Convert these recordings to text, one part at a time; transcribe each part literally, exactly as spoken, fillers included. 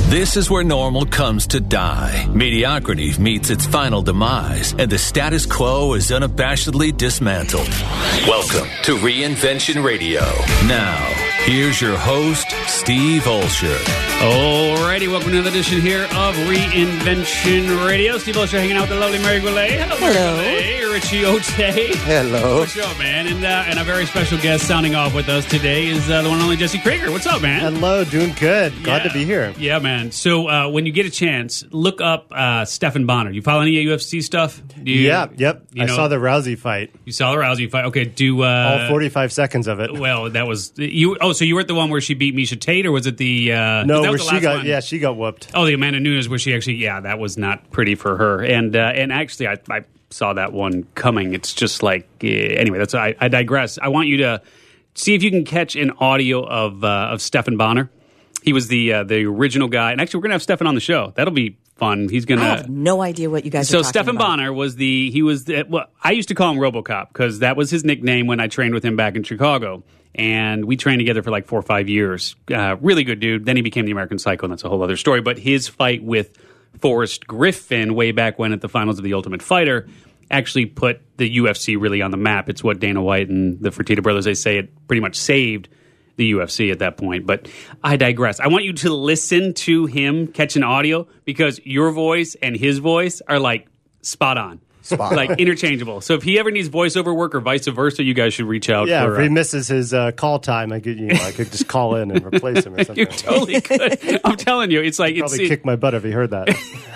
This is where normal comes to die. Mediocrity meets its final demise, and the status quo is unabashedly dismantled. Welcome to Reinvention Radio. Now, here's your host, Steve Olsher. Alrighty, welcome to another edition here of Reinvention Radio. Steve Olsher hanging out with the lovely Mary Goulet. Hello, Hello. Mary Goulet. Richie Ote. Hello. What's up, man? And, uh, and a very special guest sounding off with us today is uh, the one and only Jesse Krieger. What's up, man? Hello, doing good. Glad Yeah. to be here. Yeah, man. So uh, when you get a chance, look up uh, Stephan Bonnar. You follow any U F C stuff? Do you, yeah, yep. you I know- saw the Rousey fight. You saw the Rousey fight. Okay, do... Uh, All forty-five seconds of it. Well, that was... you. Oh, so you were at the one where she beat Misha Tate, or was it the... Uh, no, that where was the she last got, one? yeah, she got whooped. Oh, the Amanda Nunes where she actually, yeah, that was not pretty for her. And uh, and actually, I, I saw that one coming. It's just like, uh, anyway, that's I, I digress. I want you to see if you can catch an audio of uh, of Stephan Bonnar. He was the uh, the original guy. And actually, we're going to have Stephan on the show. That'll be fun. He's going to... I have no idea what you guys So are talking Stephan about. Bonnar was the, he was, the, well, I used to call him RoboCop because that was his nickname when I trained with him back in Chicago. And we trained together for like four or five years. Uh, really good dude. Then he became the American Psycho, and that's a whole other story. But his fight with Forrest Griffin way back when at the finals of The Ultimate Fighter actually put the U F C really on the map. It's what Dana White and the Fertitta brothers, they say it pretty much saved the U F C at that point. But I digress. I want you to listen to him catch an audio because your voice and his voice are like spot on. Spot like on. interchangeable. So if he ever needs voiceover work or vice versa, you guys should reach out. Yeah, for, if he uh, misses his uh, call time, I could, you know, I could just call in and replace him or something. you totally could. I'm telling you, it's like He'd it's probably kick my butt if he heard that.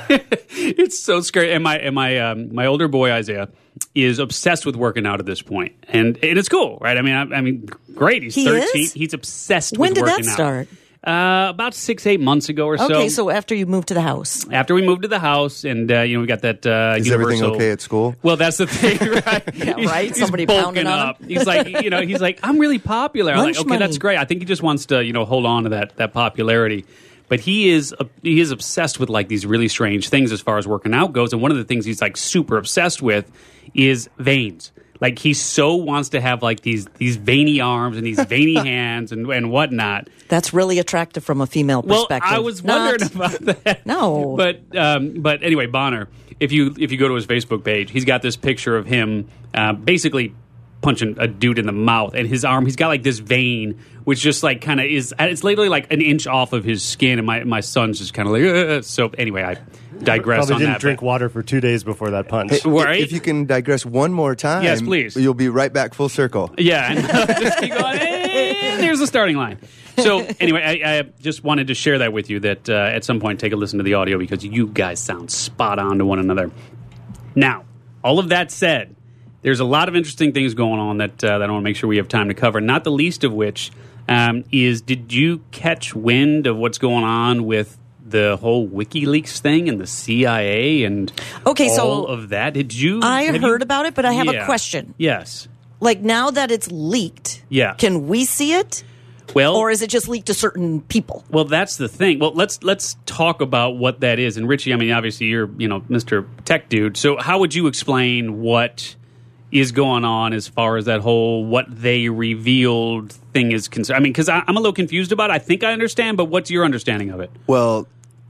it's so scary. And my and my um, my older boy Isaiah is obsessed with working out at this point, and and it's cool, right? I mean, I, I mean, great. He's He thirteen. is? He's obsessed When with did that working out. start? Uh, about six, eight months ago or so. Okay, so after you moved to the house. After we moved to the house, and uh, you know, we got that uh, Is universal. everything okay at school? Well, that's the thing, right? Yeah, He's- right? He's Somebody bulking pounding on him? up. He's like, you know, he's like, I'm really popular. I'm like, Lunch okay, money. that's great. I think he just wants to, you know, hold on to that that popularity. But he is uh, he is obsessed with like these really strange things as far as working out goes. And one of the things he's like super obsessed with is veins. Like he so wants to have like these these veiny arms and these veiny hands and and whatnot. That's really attractive from a female Well, perspective. I was Not- wondering about that. No. but um, but anyway, Bonnar. If you if you go to his Facebook page, he's got this picture of him uh, basically punching a dude in the mouth, and his arm. He's got like this vein, which just like kind of is. It's literally like an inch off of his skin, and my my son's just kind of like. Ugh. So anyway, I digress Probably on didn't that. drink but- water for two days before that punch. Hey, Right? If you can digress one more time, Yes, please. You'll be right back full circle. Yeah, and just keep going. And there's the starting line. So anyway, I, I just wanted to share that with you. That uh, at some point, take a listen to the audio because you guys sound spot on to one another. Now, all of that said, there's a lot of interesting things going on that uh, that I want to make sure we have time to cover. Not the least of which um, is, did you catch wind of what's going on with the whole WikiLeaks thing and the C I A and Okay, so all of that? Did you? I have heard you- about it, but I have Yeah. a question. Yes. Like now that it's leaked, Yeah. can we see it? Well, Or is it just leaked to certain people? Well, that's the thing. Well, let's let's talk about what that is. And Richie, I mean, obviously you're you know Mister Tech Dude. So how would you explain what is going on as far as that whole what they revealed thing is concerned? I mean, because I'm a little confused about it. I think I understand, but what's your understanding of it? Well,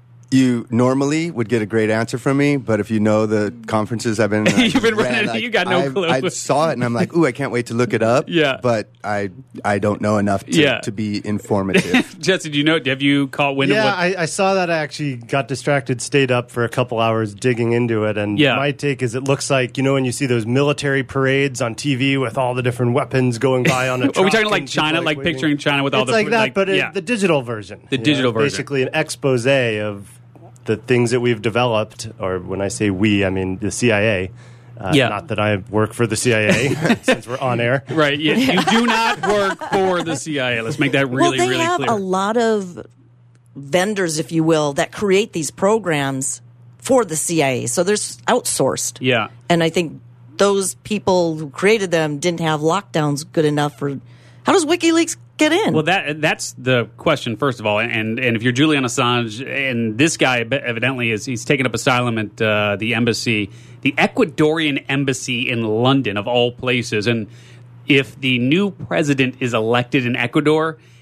you normally would get a great answer from me, but if you know the conferences I've been, uh, You've been ran, running- like, you got no I've- clue. I saw it and I'm like, ooh, I can't wait to look it up. Yeah. but I I don't know enough to, Yeah. to be informative. Jesse, do you know? Have you caught wind Yeah, of what? I, I saw that. I actually got distracted, stayed up for a couple hours digging into it. And Yeah. my take is it looks like, you know, when you see those military parades on T V with all the different weapons going by on a Are we truck talking like and people, China, like waving? picturing China with all It's the like that, like, but it, yeah. the digital version. The You know, digital version. Basically an expose of the things that we've developed, or when I say we, I mean the C I A. Uh, Yeah. Not that I work for the C I A, since we're on air. Right, you, you do not work for the C I A. Let's make that really, well, they really have clear. a lot of vendors, if you will, that create these programs for the C I A. So there's outsourced. Yeah. And I think those people who created them didn't have lockdowns good enough for. How does WikiLeaks get in? Well, that that's the question, first of all. And and if you're Julian Assange, and this guy evidently is, he's taken up asylum at uh, the embassy, the Ecuadorian embassy in London, of all places. And if the new president is elected in Ecuador,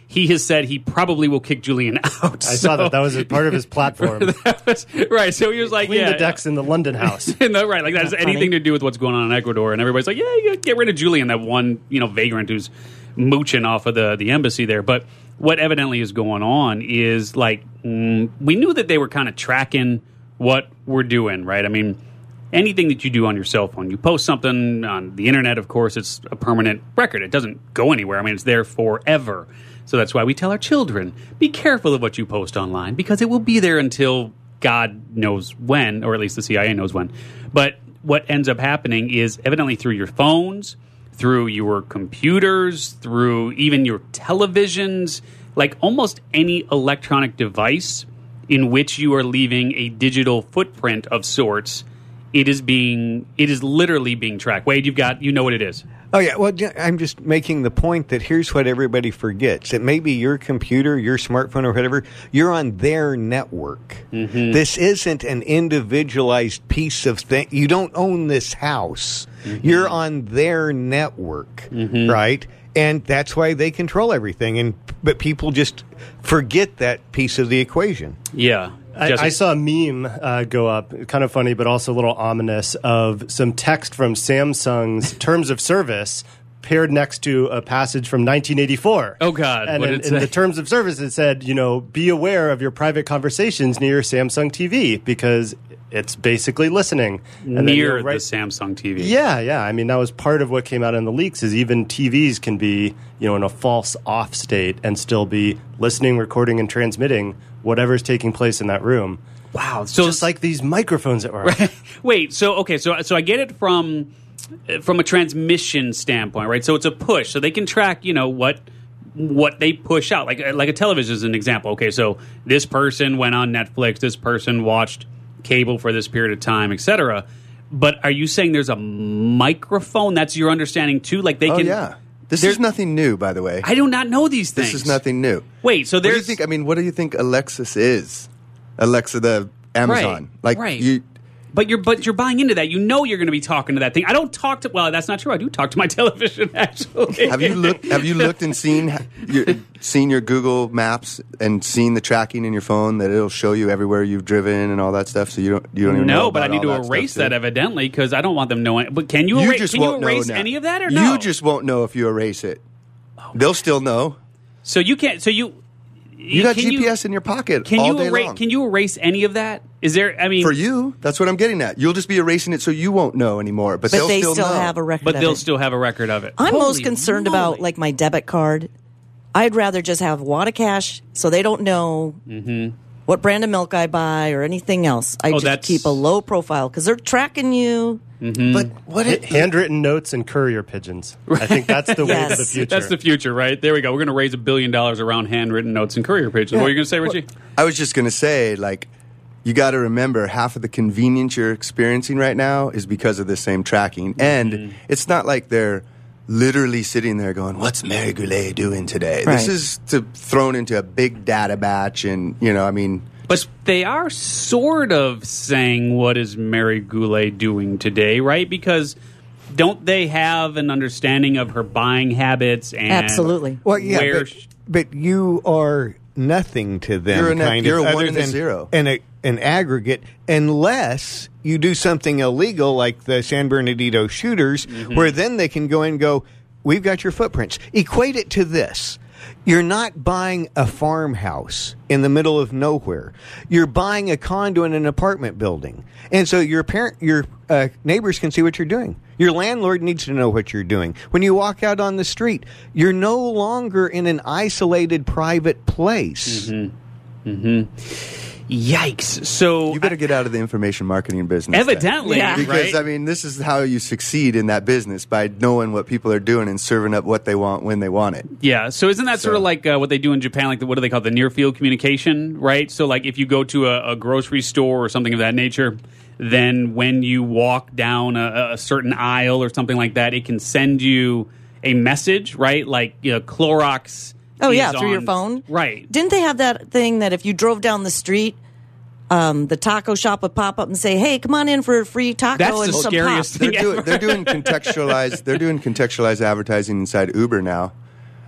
he has said he probably will kick Julian out. I saw that. That was a part of his platform. That was, right. So he was like, Clean yeah. the decks in the London house. no, right. Like that has anything funny. to do with what's going on in Ecuador. And everybody's like, yeah, you gotta get rid of Julian, that one, you know, vagrant who's mooching off of the, the embassy there. But what evidently is going on is like, mm, we knew that they were kind of tracking what we're doing, right? I mean, anything that you do on your cell phone, you post something on the internet, of course, it's a permanent record. It doesn't go anywhere. I mean, it's there forever. So that's why we tell our children, be careful of what you post online because it will be there until God knows when, or at least the C I A knows when. But what ends up happening is evidently through your phones, through your computers, through even your televisions, like almost any electronic device in which you are leaving a digital footprint of sorts, it is being, it is literally being tracked. Wade, you've got, you know what it is. Oh, yeah. Well, I'm just making the point that here's what everybody forgets. It may be your computer, your smartphone, or whatever. You're on their network. Mm-hmm. This isn't an individualized piece of thing. You don't own this house. Mm-hmm. You're on their network, mm-hmm. right? And that's why they control everything. And but people just forget that piece of the equation. Yeah. I, I saw a meme uh, go up, kind of funny, but also a little ominous, of some text from Samsung's terms of service paired next to a passage from nineteen eighty-four. Oh, God. And what in, did it in say? the terms of service, it said, you know, be aware of your private conversations near your Samsung T V because it's basically listening. And Near right, the Samsung T V. Yeah, yeah. I mean, that was part of what came out in the leaks is even T Vs can be, you know, in a false off state and still be listening, recording, and transmitting whatever's taking place in that room. Wow. So Just like these microphones that were on. Wait, so okay, so so I get it from from a transmission standpoint, right? So it's a push, so they can track, you know, what what they push out. Like like a television is an example. Okay, so this person went on Netflix, this person watched cable for this period of time, et cetera. But are you saying there's a microphone? That's your understanding too? Like they Oh, can. yeah. This is nothing new, by the way. I do not know these things. This is nothing new. Wait, so What do you there's. think? I mean, what do you think Alexis is? Alexa, the Amazon. Right, Like right. you. But you're but you're buying into that. You know you're going to be talking to that thing. I don't talk to. Well, that's not true. I do talk to my television. Actually, Have you looked? Have you looked and seen your, seen your Google Maps and seen the tracking in your phone that it'll show you everywhere you've driven and all that stuff? So you don't you don't even know. No, but I about need to all that erase stuff, that too? evidently because I don't want them knowing. But can you, You erase? just Can you won't know erase now. any of that or no? You just won't know if you erase it. They'll still know. So you can't. So you. You got can G P S in your pocket Can all you day erase? long. Can you erase any of that? Is there? I mean, For you, that's what I'm getting at. You'll just be erasing it so you won't know anymore. But, But they'll they still, still know. have a record but of they'll it. still have a record of it. I'm Holy most concerned moly. about like my debit card. I'd rather just have a wad of cash so they don't know what brand of milk I buy or anything else. I Oh, just that's- keep a low profile because they're tracking you. But what Ha- it, handwritten notes and courier pigeons. I think that's the way Yes. of the future. That's the future, right? There we go. We're going to raise a billion dollars around handwritten notes and courier pages. What are you going to say, Richie? I was just going to say, like, you got to remember half of the convenience you're experiencing right now is because of this same tracking. And Mm-hmm. it's not like they're literally sitting there going, what's Mary Goulet doing today? Right. This is to, thrown into a big data batch. And, you know, I mean, But they are sort of saying, what is Mary Goulet doing today, right? Because don't they have an understanding of her buying habits and Absolutely. Well, yeah, where but, but you are nothing to them. You're a ne- kind you're of, a one other and a than zero. an, a, an aggregate, unless you do something illegal like the San Bernardino shooters, where then they can go in and go, we've got your footprints. Equate it to this. You're not buying a farmhouse in the middle of nowhere. You're buying a condo in an apartment building. And so your parent, your uh, neighbors can see what you're doing. Your landlord needs to know what you're doing. When you walk out on the street, you're no longer in an isolated private place. Yikes. So you better get out of the information marketing business. then. evidently, Yeah. Because, right? I mean, this is how you succeed in that business, by knowing what people are doing and serving up what they want when they want it. Yeah, so isn't that sort of So- like uh, what they do in Japan? Like the, what do they call it? The near field communication, right? So like if you go to a, a grocery store or something of that nature, then when you walk down a, a certain aisle or something like that, it can send you a message, right? Like you know, Clorox. Oh, is yeah, through your on- phone. right? Didn't they have that thing that if you drove down the street, um, the taco shop would pop up and say, hey, come on in for a free taco That's and the some scariest pop. They're thing doing ever. they're doing contextualized they're doing contextualized advertising inside Uber now.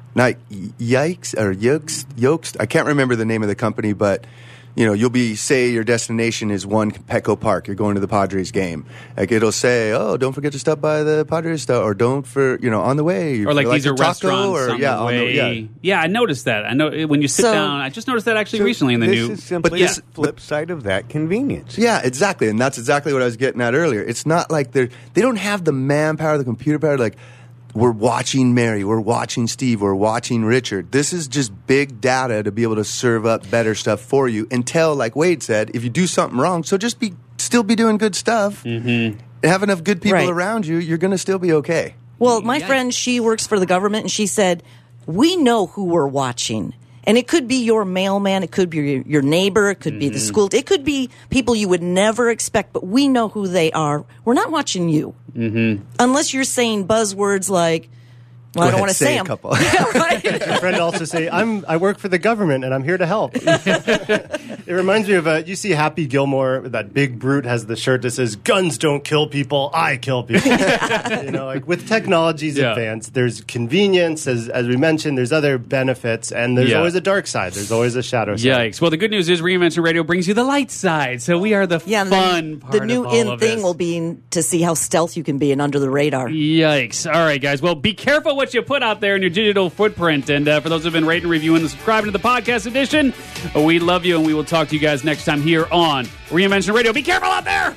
not Yikes or Yokes, Yokes. I can't remember the name of the company, but you know, you'll be, say your destination is one Petco Park. You're going to the Padres game. Like, it'll say, oh, don't forget to stop by the Padres store, or don't for, you know, on the way. Or like, like these are restaurants or, on yeah, the on way. The, yeah. yeah, I noticed that. I know when you sit So- down, I just noticed that actually So recently in the this new. is simply But the this- flip side of that convenience. Yeah, exactly. And that's exactly what I was getting at earlier. It's not like they're, they don't have the manpower, the computer power, like, we're watching Mary, we're watching Steve, we're watching Richard. This is just big data to be able to serve up better stuff for you until, like Wade said, if you do something wrong, so just be still be doing good stuff. Mm-hmm. Have enough good people Right. around you, you're going to still be okay. Well, my Yikes. friend, she works for the government, and she said, we know who we're watching. And it could be your mailman, it could be your, your neighbor, it could be the school, it could be people you would never expect, but we know who they are. We're not watching you. Mm-hmm. Unless you're saying buzzwords like, well, I don't ahead, want to say say a them. couple. Yeah, right. My friend also say, "I'm I work for the government and I'm here to help." It reminds me of uh, you see Happy Gilmore, that big brute has the shirt that says "Guns don't kill people, I kill people." You know, like with technology's Yeah. advance, there's convenience, as as we mentioned. There's other benefits, and there's Yeah. always a dark side. There's always a shadow side. Yikes. Well, the good news is Reinvention Radio brings you the light side. So we are the Yeah, and fun then part the new of all in of thing this. will be to see how stealth you can be and under the radar. Yikes. All right, guys. Well, be careful what you put out there in your digital footprint. And uh, for those who have been rating, reviewing, and subscribing to the podcast edition, we love you, and we will talk to you guys next time here on Reinvention Radio. Be careful out there!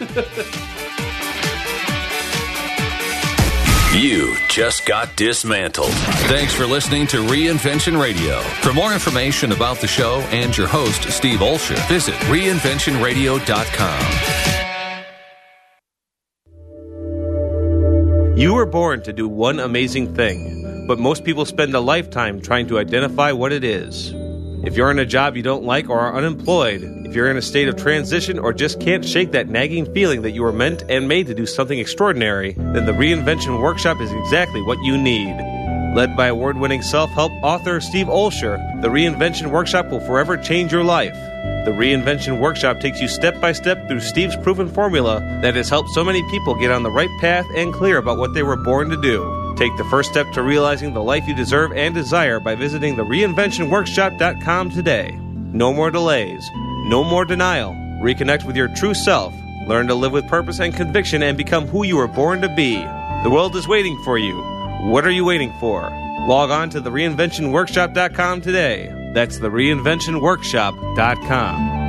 You just got dismantled. Thanks for listening to Reinvention Radio. For more information about the show and your host, Steve Olsher, visit reinvention radio dot com. You were born to do one amazing thing, but most people spend a lifetime trying to identify what it is. If you're in a job you don't like or are unemployed, if you're in a state of transition or just can't shake that nagging feeling that you were meant and made to do something extraordinary, then the Reinvention Workshop is exactly what you need. Led by award-winning self-help author Steve Olsher, the Reinvention Workshop will forever change your life. The Reinvention Workshop takes you step by step through Steve's proven formula that has helped so many people get on the right path and clear about what they were born to do. Take the first step to realizing the life you deserve and desire by visiting the reinvention workshop dot com today. No more delays. No more denial. Reconnect with your true self. Learn to live with purpose and conviction and become who you were born to be. The world is waiting for you. What are you waiting for? Log on to the reinvention workshop dot com today. That's the reinvention workshop dot com.